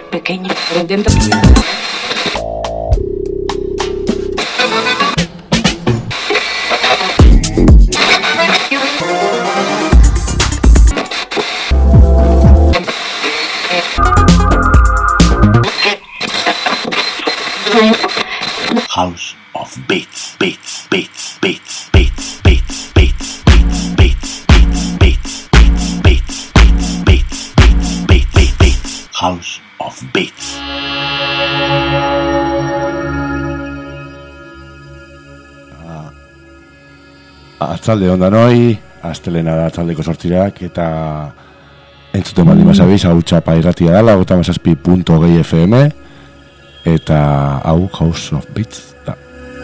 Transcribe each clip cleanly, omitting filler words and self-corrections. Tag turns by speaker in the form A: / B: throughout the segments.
A: pequeño, pero intento...
B: House of Beats, beats, beats, beats, beats, beats, beats, beats, beats, beats, beats, beats, beats, beats, beats, beats, beats, beats, House of Beats.
C: Atzalde onda noi, astelena da atzaldeko sortzirak, eta entzuten baldin basabiz, hau txapa irratia dala, 97.6 FM, eta hau House of Beats da.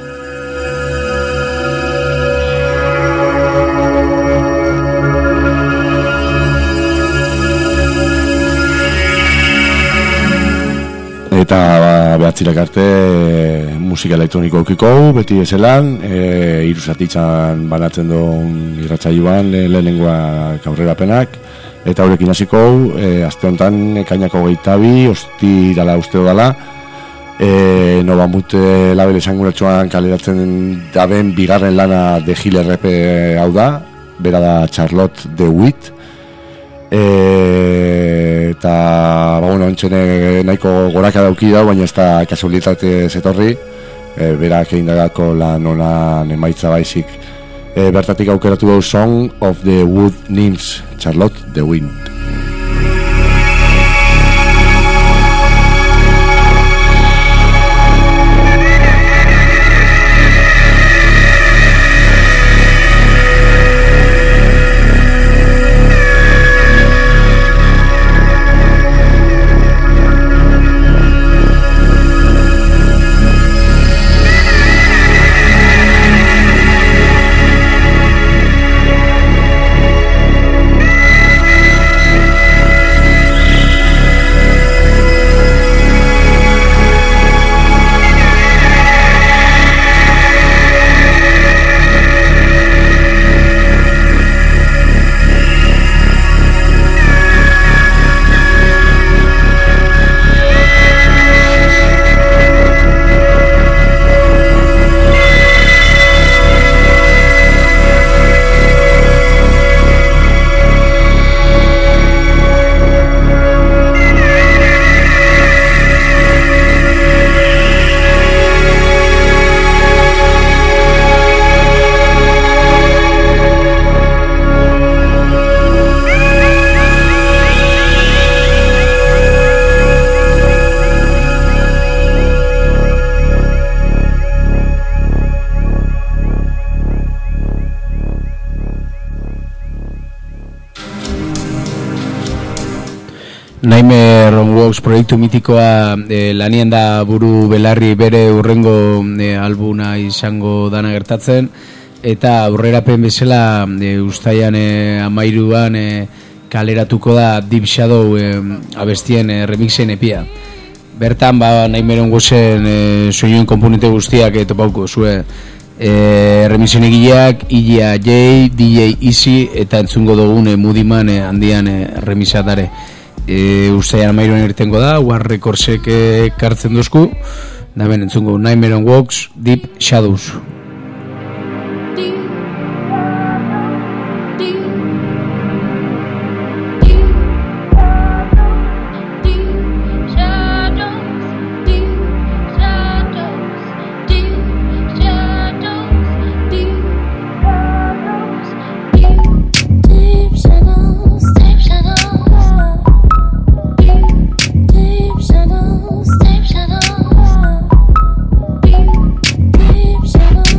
C: Eta behatzirak arte musika elektroniko eukiko, beti ezelan, irusatitzan banatzen duen irratsaioan lehenengoak aurrerapenak, eta horrekin hasiko, aste honetan ekainako 22, ostirala usteo dala, Nova Mute label esanguratsuan kaleratzen daben bigarren lana de Gil RP hau da, bera da Charlotte DeWitt, eta bueno, entxene nahiko goraka dauki da, baina ez da kasualitate zetorri, berak egin dagako lan honan emaitza baizik. Bertatik aukeratu dugu Song of the Wood Nymphs, Charlotte DeWitt.
D: Nightmare on Wax proiektu mitikoa lanien da buru belarri bere urrengo albuna izango dana gertatzen, eta aurrerapen bezala ustaian 13an kaleratuko da Deep Shadow abestien remixen epia. Bertan Nightmare on Waxen soinuen komponente guztiak topauko zue. Remixen egileak Ilya J, DJ Easy eta entzungo dugun Mudiman handian remixatare. Ustaian 13an irtengo da, War Recordsek kartzen duzku, da ben entzungo Nightmare on Wax, Deep Shadows.
E: Shadows.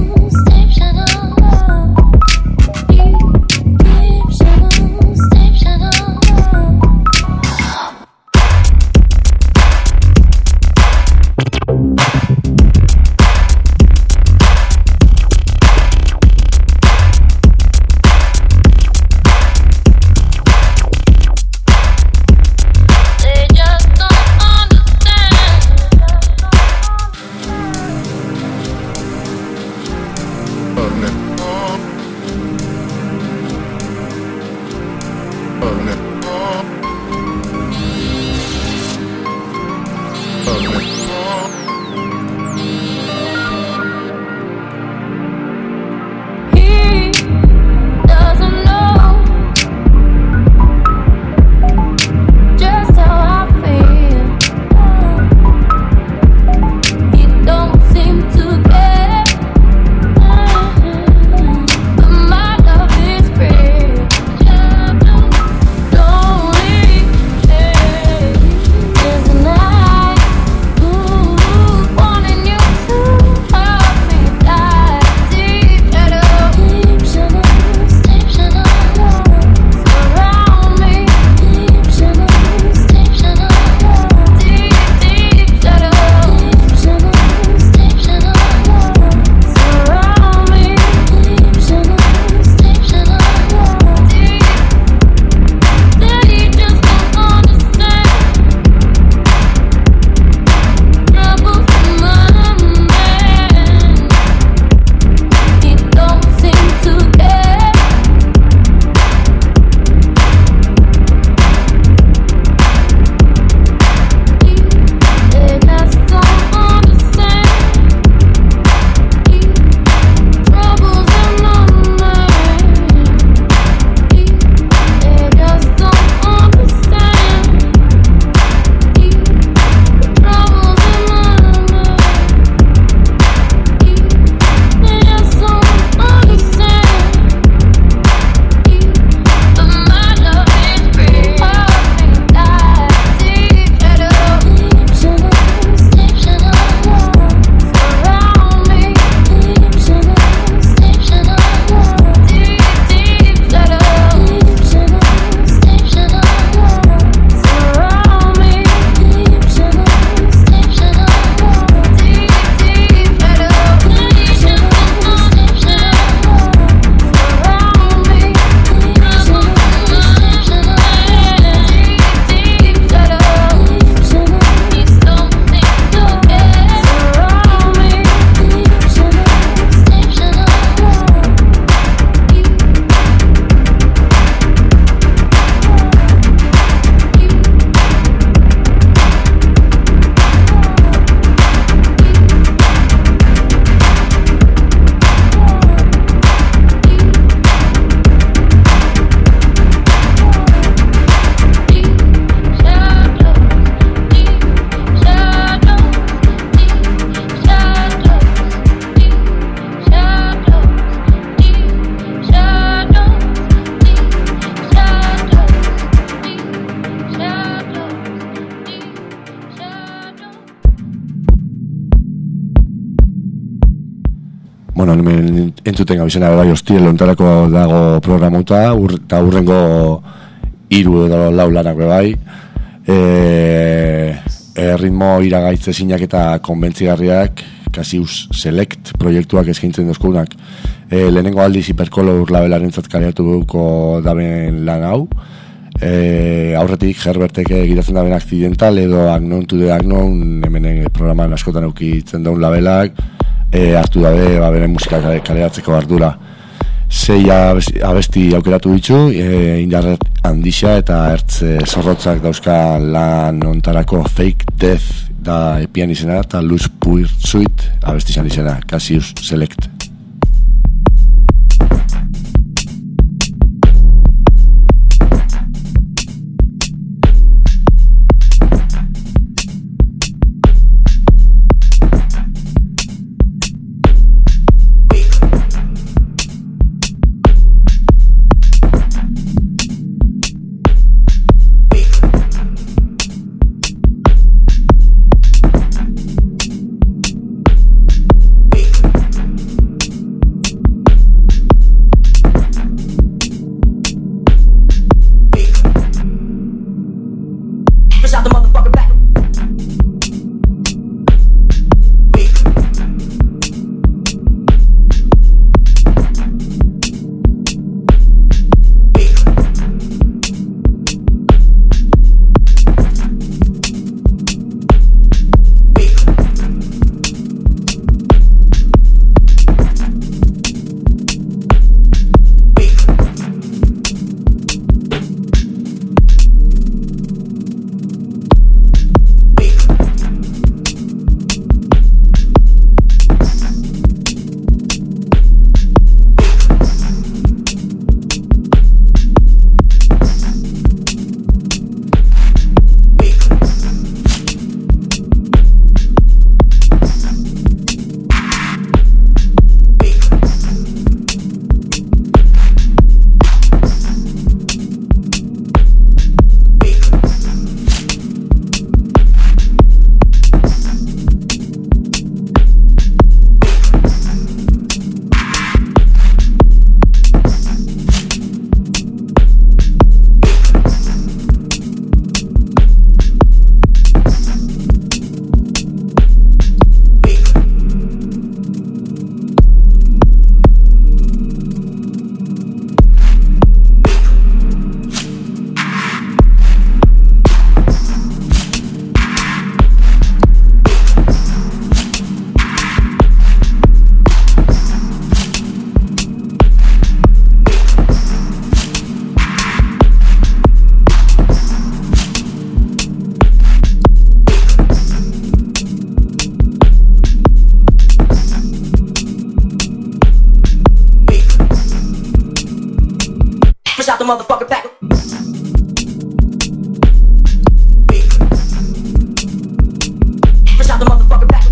C: Bueno, hemen entzuten gabizena bai hostiel ontarako dago programauta, eta urrengo 3 edo 4 lanak bai. Ritmo iragaitze zinak eta konbentzigarriak, Cassius Select proiektuak eskaintzen dozkunak. Lehenengo aldiz Hypercolor labelarentzat kaleratu duko daben lan hau. Aurretik Herbertek egitatzen daben Accidental edo Unknown to the Unknown, hemen programan askotan eukitzen daun labelak, hartu dabe beren musika kaleratzeko ardura. 6 abesti aukeratu ditu, indarret handixa eta ertz zorrotzak dauzka lan ontarako Fake Death da epian izena, eta Loose Pursuit abesti izan izena, Cassius Select.
A: the motherfucker back. Fresh out the motherfucker back.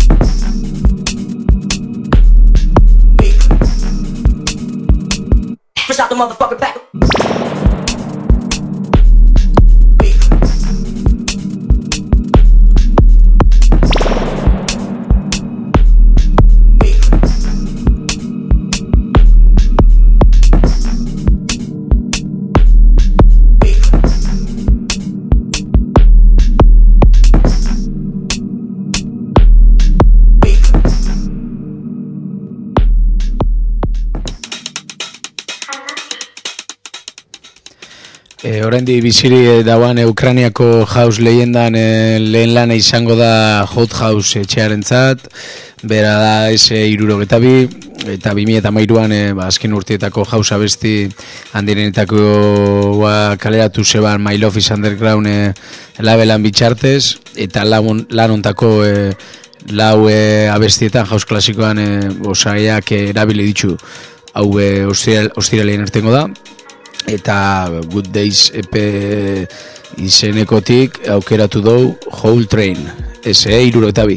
A: Fresh out the motherfucker back.
D: Oraindi biziri dauan Ukrainiako house leyendan lehen lana izango da Hot House etxearentzat, bera da S62 eta 2013an azken urteetako house abesti handirenetakoa kaleratu zeban My Love is Underground labelan bitxartez, eta lan ontako lau abestietan house klasikoan osaiak erabili ditu. Hau ostiralean ertengo da, eta Good Days EP izenekotik aukeratu dugu Whole Train, S62.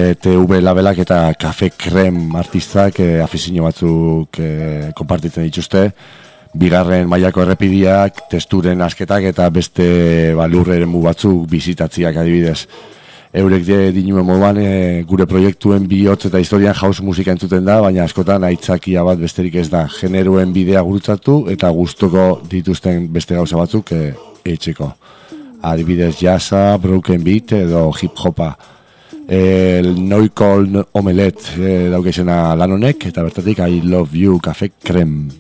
C: TV labelak eta Cafe Creme artistak afizio batzuk konpartitzen dituzte. Bigarren mailako errepidiak, testuren asketak eta beste lurreren batzuk bizitatziak adibidez. Eurek dinuen moduan gure proiektuen bihotz eta historian house musika entzuten da, baina askotan aitzakia bat besterik ez da. Generoen bidea gurutzatu eta gustoko dituzten beste gauza batzuk etxeko. Adibidez jazza, broken beat edo hip hopa. Noikol Omelette daukesena lan honek eta bertatik I Love You Cafe Creme.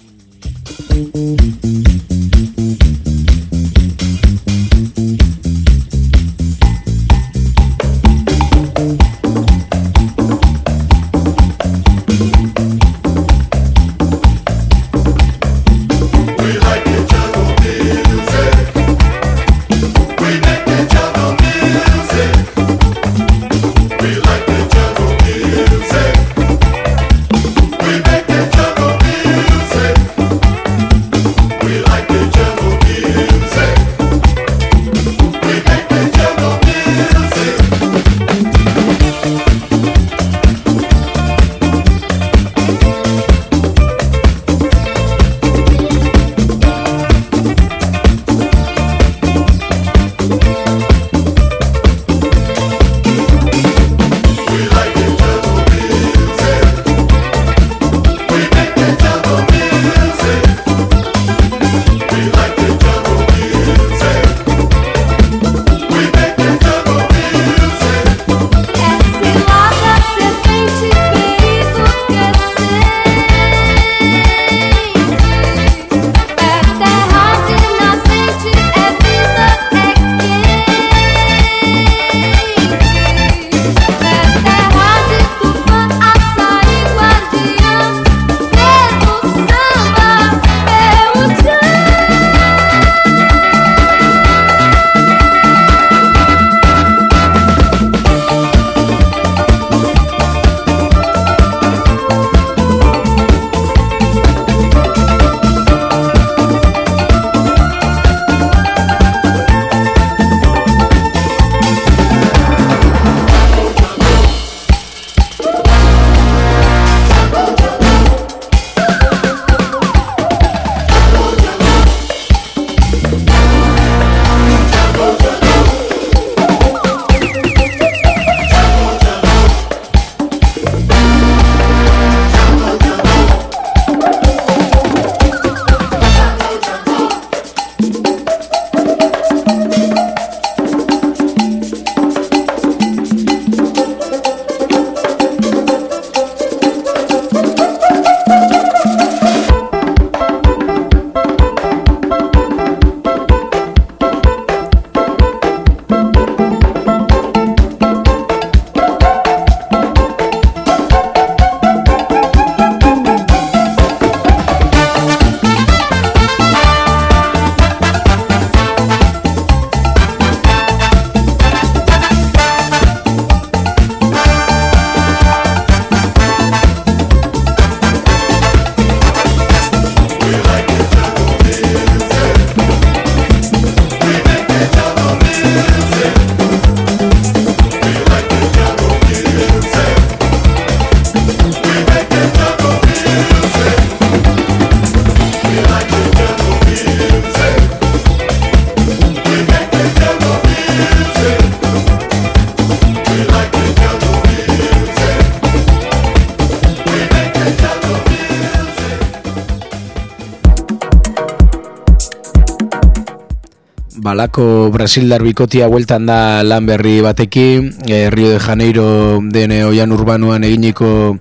D: Balako Brasildar bikotia bueltan da lan berri batekin, Rio de Janeiro den oian urbanuan eginiko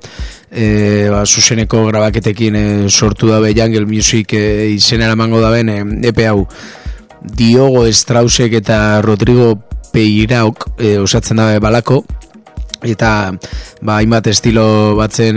D: zuzeneko grabaketekin sortu dabe Jungle Music izenera emango daben EP hau. Diogo Strausek eta Rodrigo Peiraok osatzen dabe Balako, eta hainbat estilo batzen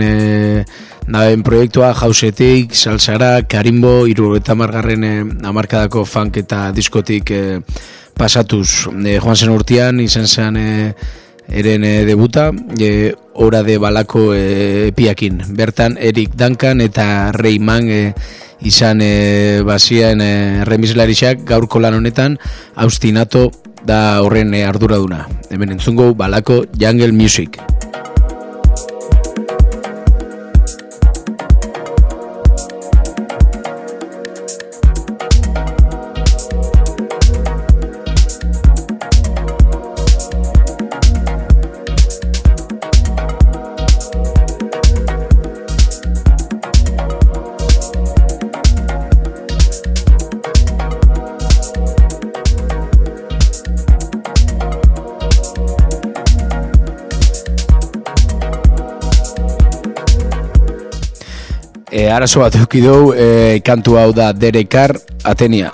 D: daben proiektua, jausetik, salsara, karimbo, 70garren hamarkadako funk eta diskotik pasatuz. Joan zen urtean izan zen eren debuta, Hora de Balako epiakin. Bertan Eric Duncan eta Rayman izan bazien remislarisak, gaurko lan honetan Austinato da horren arduraduna. Hemen entzungo Balako Jungle Music. Arazo bat eduki dugu, kantu hau da Derekar Atenia.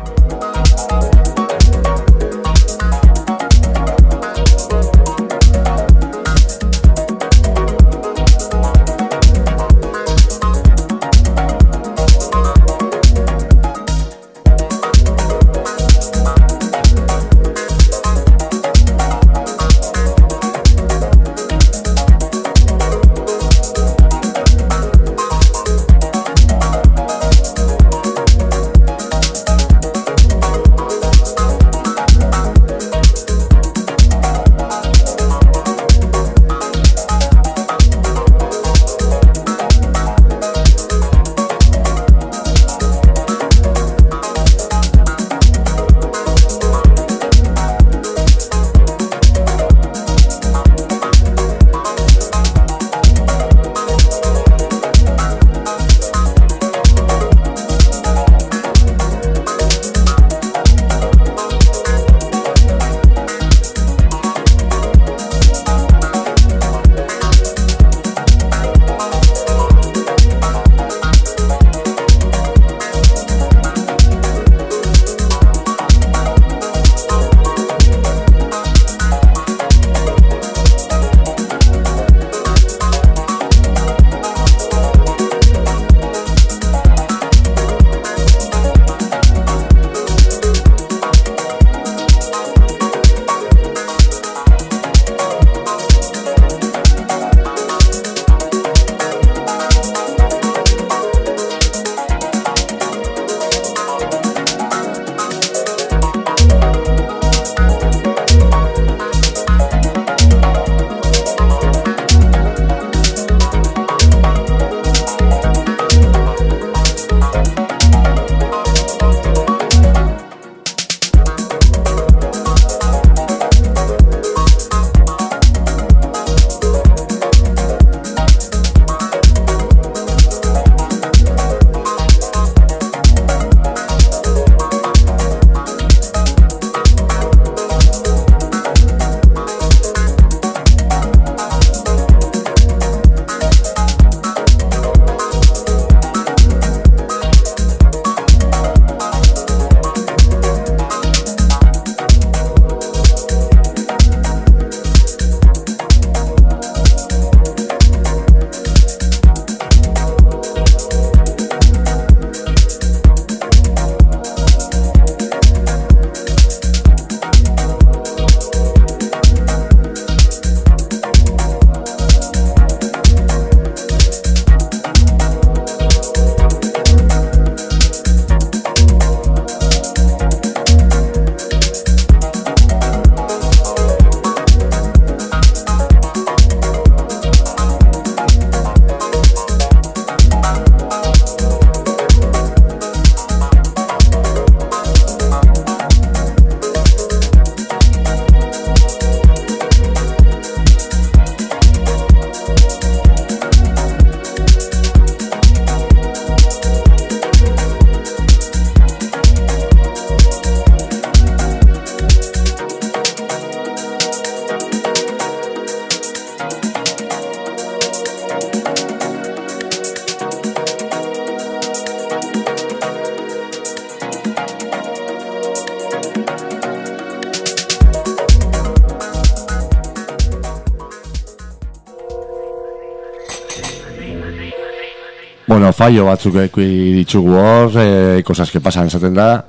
C: Bueno, fallo batzuk ditugu hor, cosas que pasan esaten da.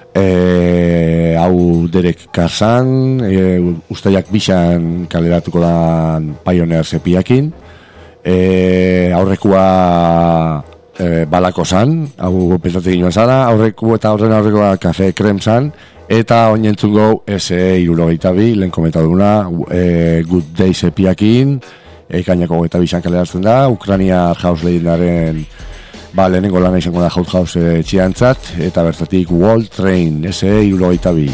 C: Hau Derek Karzan, ustaiak bixan kaleratuko da Pioneer sepiakin. Aurrekoa balako zan, hau pentatik inoan zara, aurreko eta aurrekoa kafe krem zan, eta oinentzun gau S.E.irurogeitabi, lehen komentaduna, Good Days epiakin, ekainako getabi kalerazten da, Ukraniar House legendaren lehenengo lana izango da House txiantzat, eta bertatik Wall Train, S.E.irurogeitabi.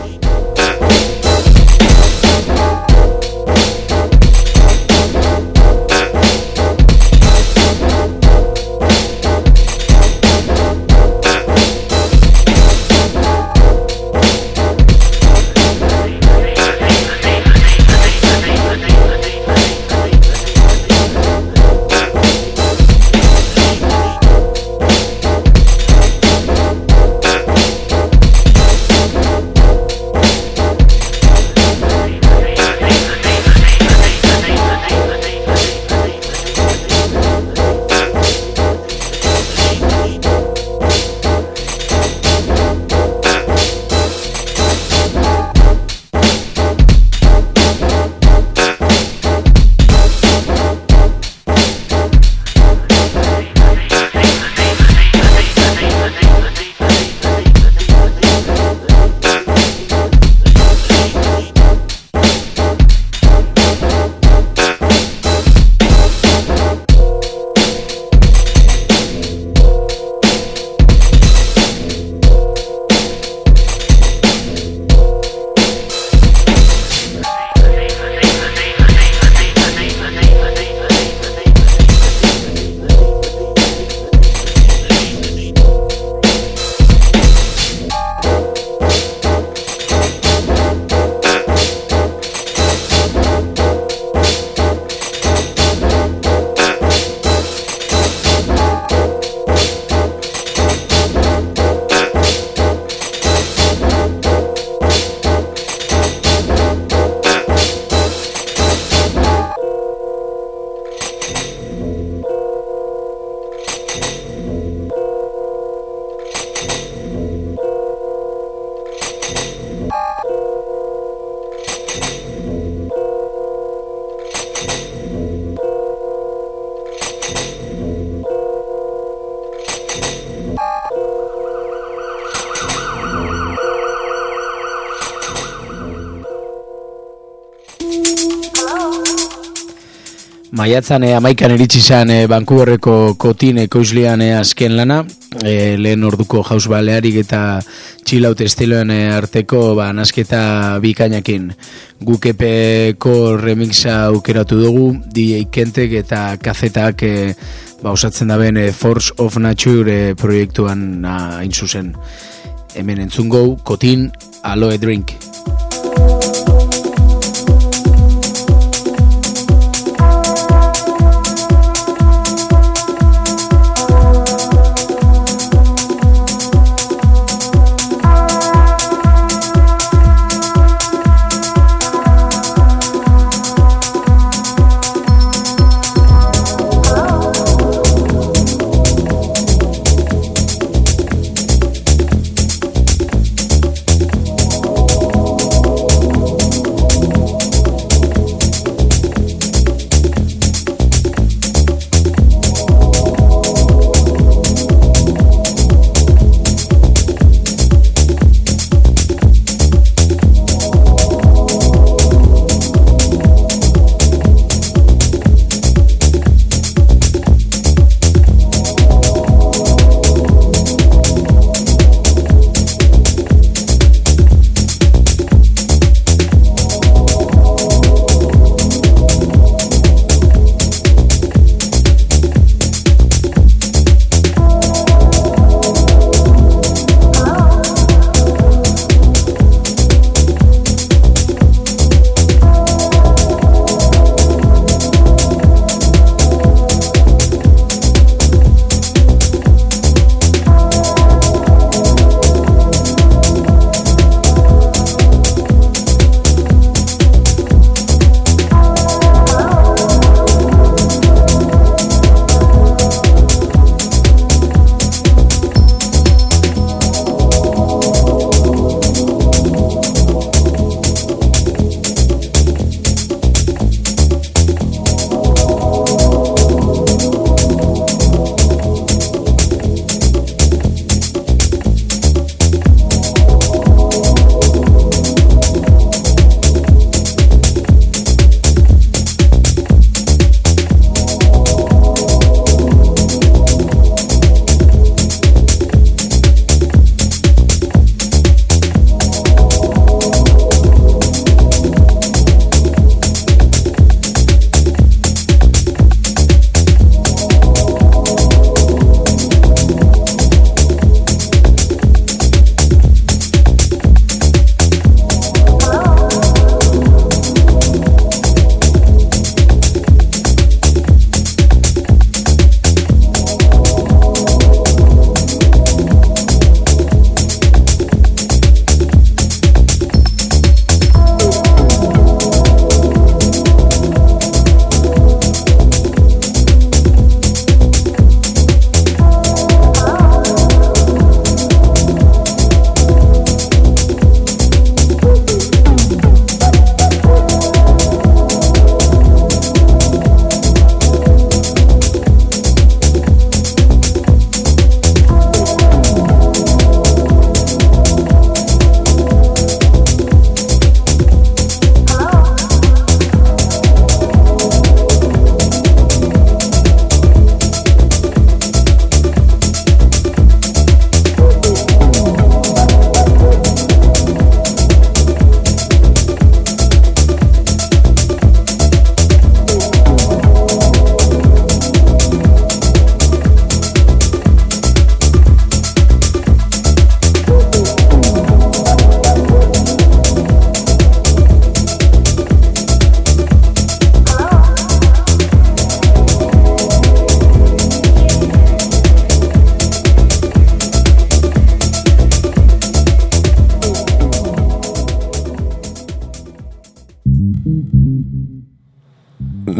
D: Maiatzan 11an iritsi zen Vancouverreko Kotin ekoizlean azken lana, lehen orduko house balearik eta chill out estiloen arteko nasketa bikainakin. Guk epeko remixa aukeratu dugu, DJ Kentek eta Kazetak osatzen daben Force of Nature proiektuan hain zuzen. Hemen entzungo Kotin Aloe Drink.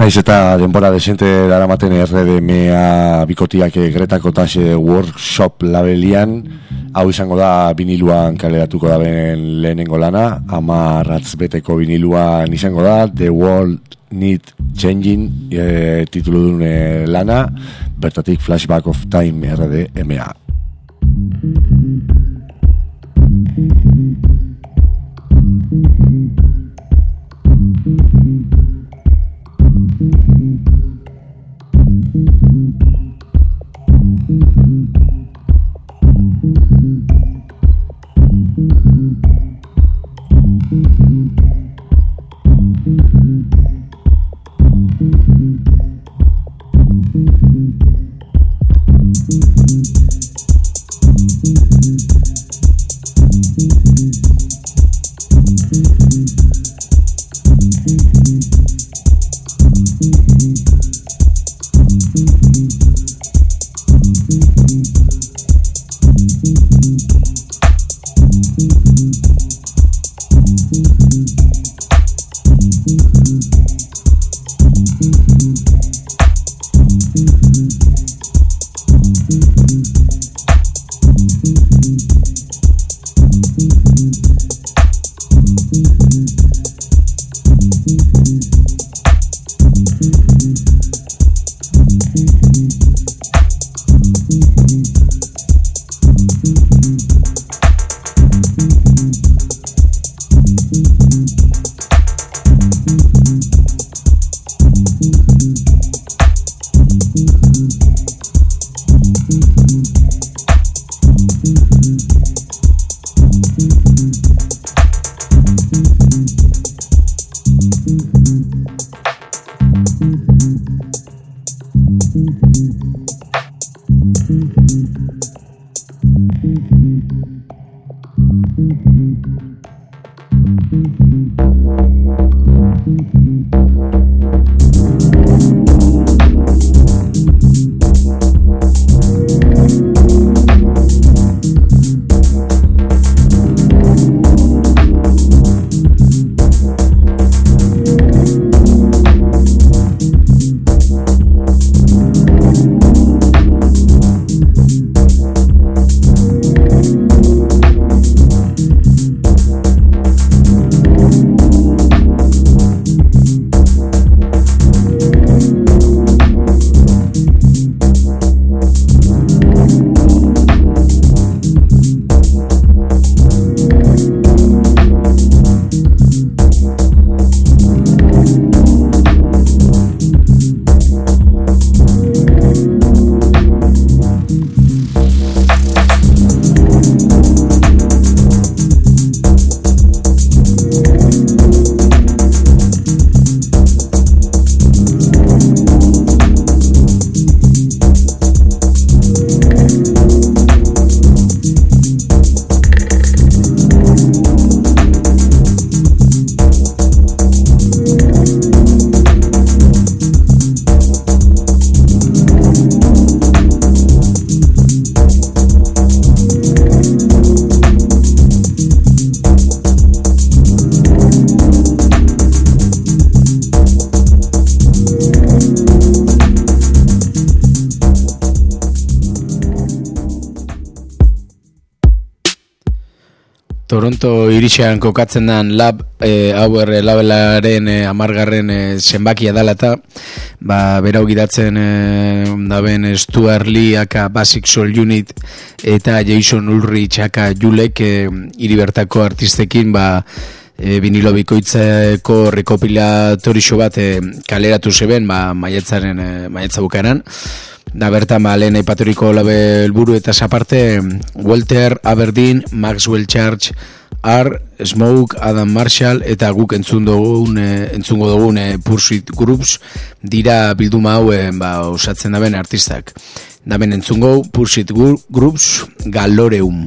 C: Naiz eta denbora desente daramaten RDMA bikotiak Gretako Tase Workshop labelian, hau izango da viniluan kaleratuko da ben lehenengo lana, 10 ratz beteko viniluan izango da, The World Need Changing tituludun lana, bertatik Flashback of Time RDMA.
D: Toronto irisean kokatzen den lab Hour labelaren 10. zenbakia dela eta berau gidatzen daben Stuart Lee aka Basic Soul Unit eta Jason Ulrich aka Julek hiribertako artistekin vinilo bikoitzeko rekopilatorixo bat kaleratu zeben maiatza bukaeran. Da bertan lehen aipaturiko label buru eta aparte Walter Aberdeen, Maxwell Church, R, Smoke, Adam Marshall eta guk entzungo dugun Pursuit Groups dira bilduma hau osatzen daben artistak. Daben entzungo Pursuit Groups Galoreum.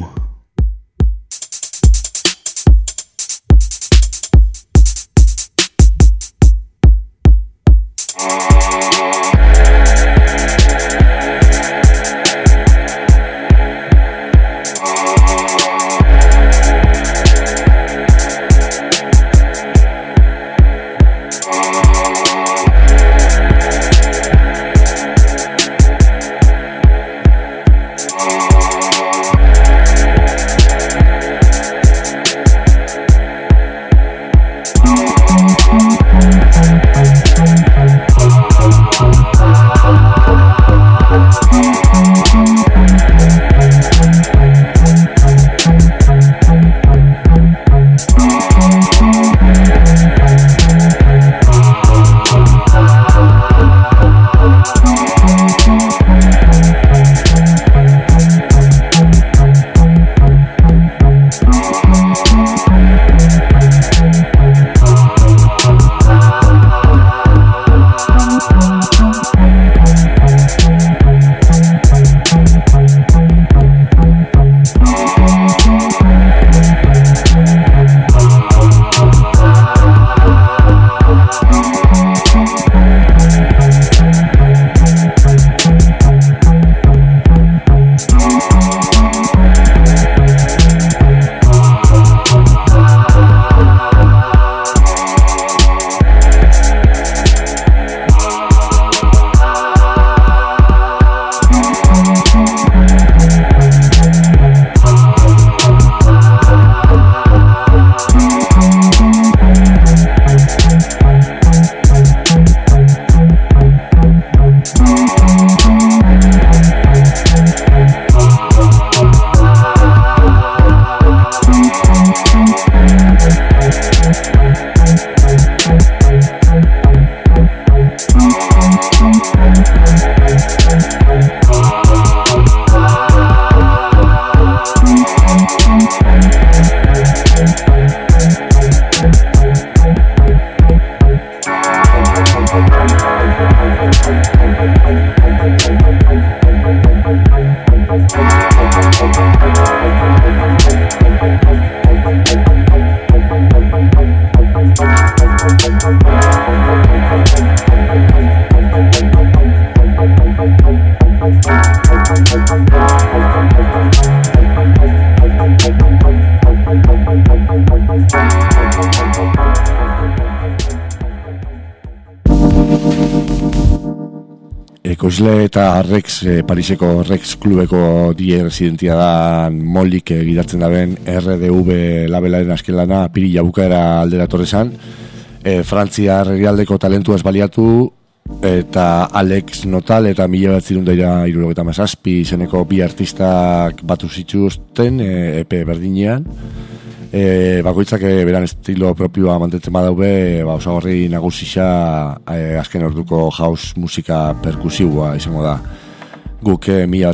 C: ekoizle eta Rex, Pariseko Rex klubeko die residentia da Molik gidatzen daben RDV labelaren azken lana apirila bukaera aldera torrezan. Frantzia herrialdeko talentua baliatu eta Alex Notal eta 1977 izeneko bi artistak batu zituzten EP berdinean. Bakoitzak beran estilo propioa mantentzen badaube, osagarri nagusisa azken orduko house musika perkusiboa izango da. Guk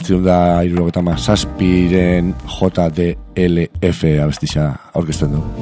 C: 1977 JDLF abestisa aurkezten du.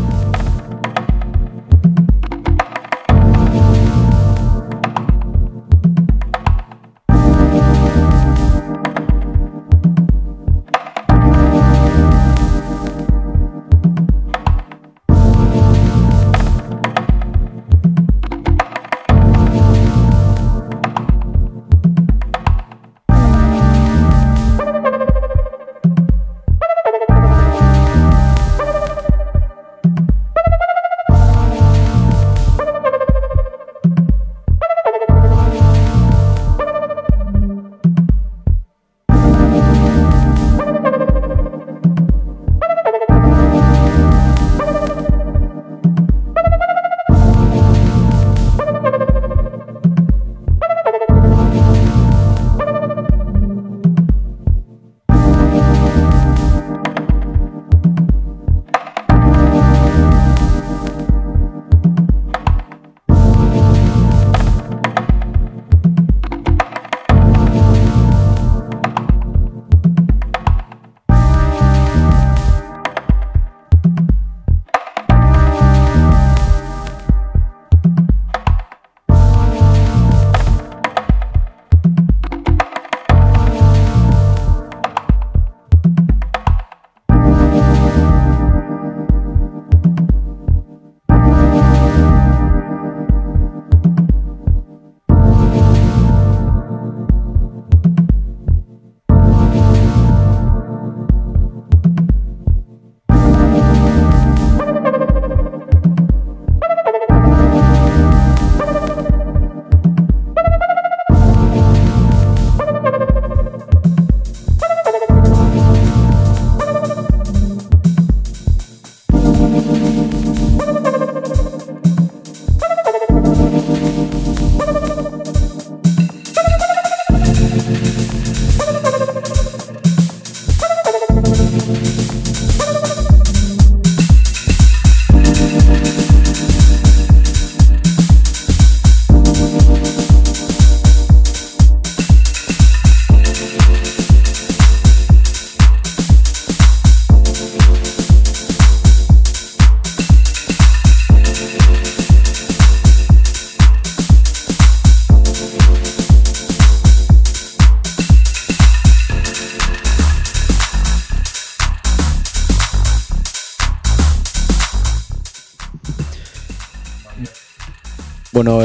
D: Bueno,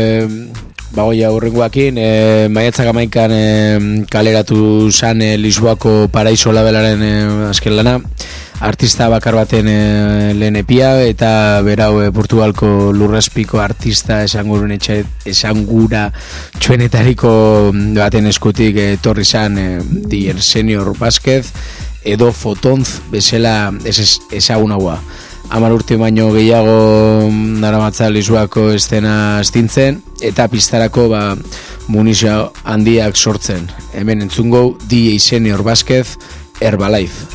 D: bagoia urrengoakin, maiatzak 11 kaleratu zan Lisboako Paraiso labelaren azken lana, artista bakar baten lehen epia, eta berau Portugalko lurraspiko artista esangura txuenetariko baten eskutik torri zan Dier Senior Vázquez edo Fotonz bezala ezagunagoa. 10 urte baino gehiago naramatza Lisboako estena astintzen eta pistarako munizio handiak sortzen. Hemen entzungo Dier Senior Vázquez Herbalife.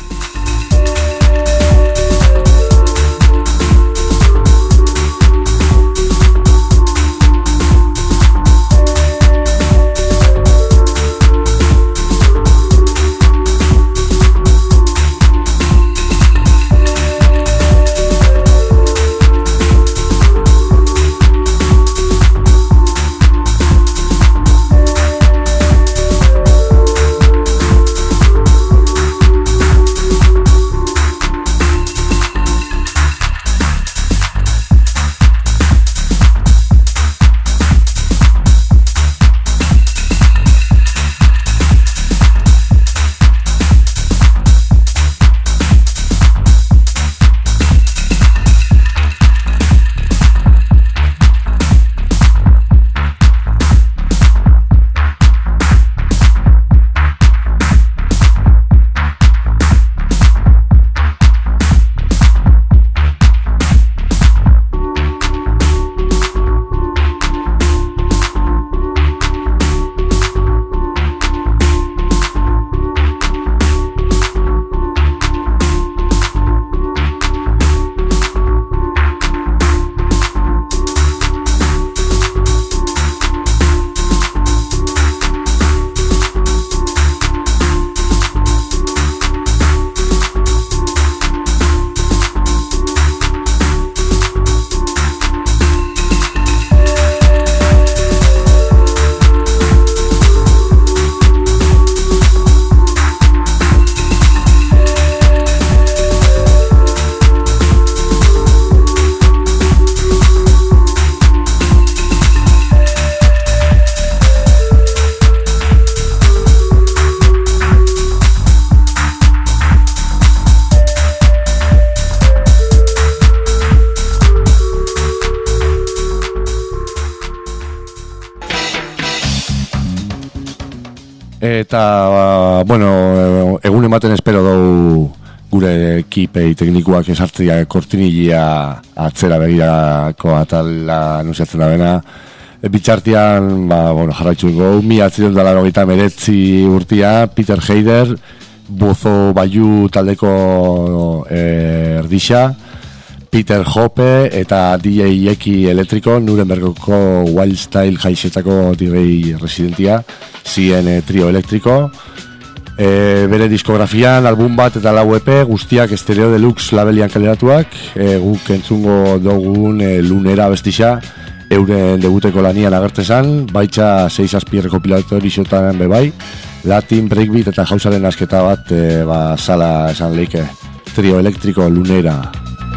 C: Eta, bueno, egun ematen espero dugu gure ekipei teknikoak esartzia kortinilia atzera begirako atala anunciatzen da bena. Bitxartian, bueno, jarraitzu dugu, 1989 urtia, Peter Heider, Bozo Bayu taldeko erdixa, Peter Hoppe eta DJ Eki Elektriko, Nurembergoko Wild Style jaisetako DJ residentia, zien trio elektriko. Bere diskografian, album bat eta lau EP, guztiak Stereo Deluxe labelian kaleratuak, guk entzungo dugun Lunera bestixa, euren debuteko lanian agertezan, baitza 6 azpi rekopilatori xotan bebai, Latin, breakbeat eta hausaren asketa bat, sala esan leike, trio elektriko Lunera.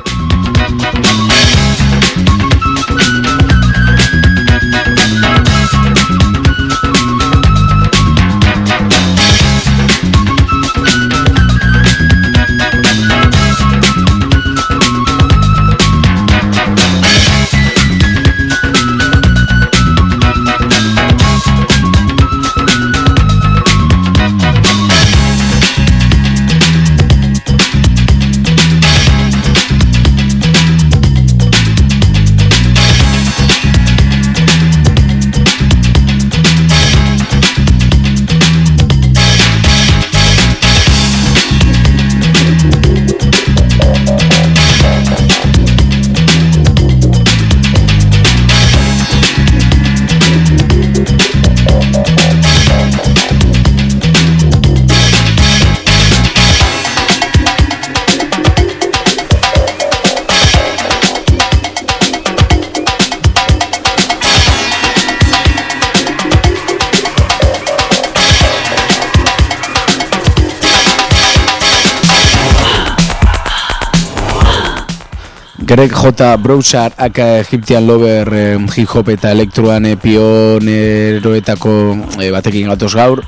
D: Greg J. Broussard, aka Egyptian Lover, hip-hop eta elektroan pioneroetako batekin gatoz gaur,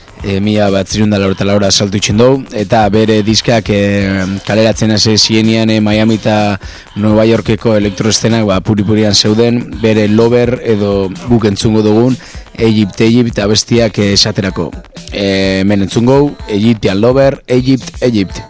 D: 1994 saltu itxen dugu, eta bere diskak kaleratzen hasi zienean Miami eta Nueva Yorkeko elektroestenak puri-purian zeuden, bere Lover edo guk entzungo dugun Egypt abestiak esaterako. Men entzungo, Egyptian Lover, Egypt.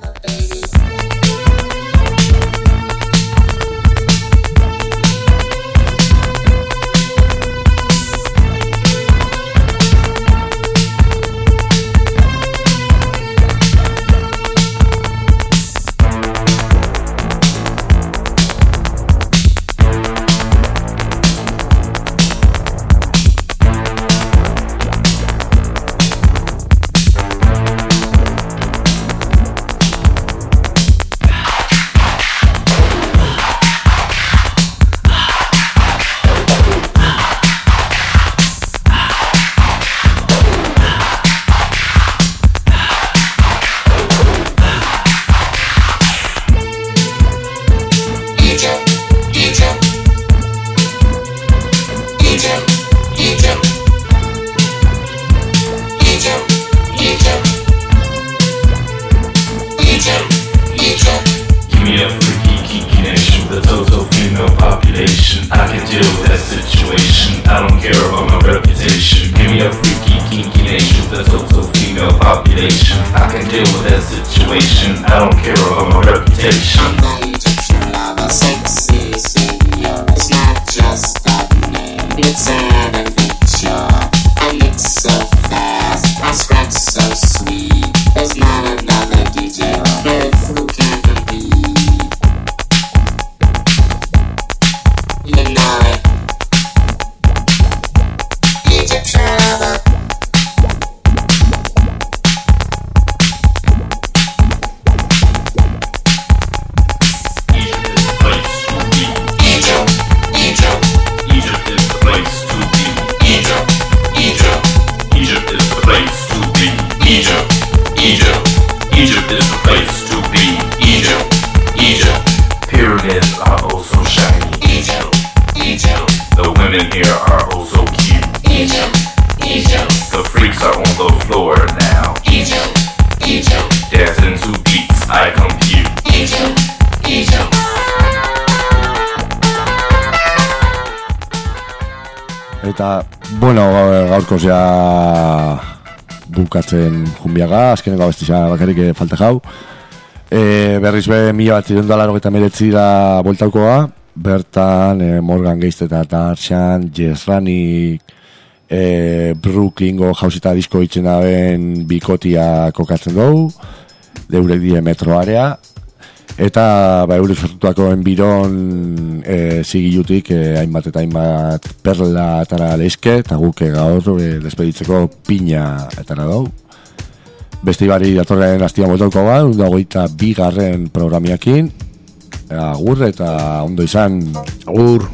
C: Eta, bueno, gaurkoz ja bukatzen junbiaga, azkeneko abestia bakarrik falta jau. Berriz be 1989 da bueltaukoa, bertan Morgan Geist eta Tarzan, Jess Ranik, Brooklyngo jauzita disko itzen daben bikotia kokatzen dugu, deurek die metroarea, eta eurek sortuako enbiron zigilutik hainbat eta hainbat perla atara leizke, eta guk gaur despeditzeko pina etara dugu. Beste ibari datorren hastia motoko bat, 22. programiakin, agur eta ondo izan.
D: Agur.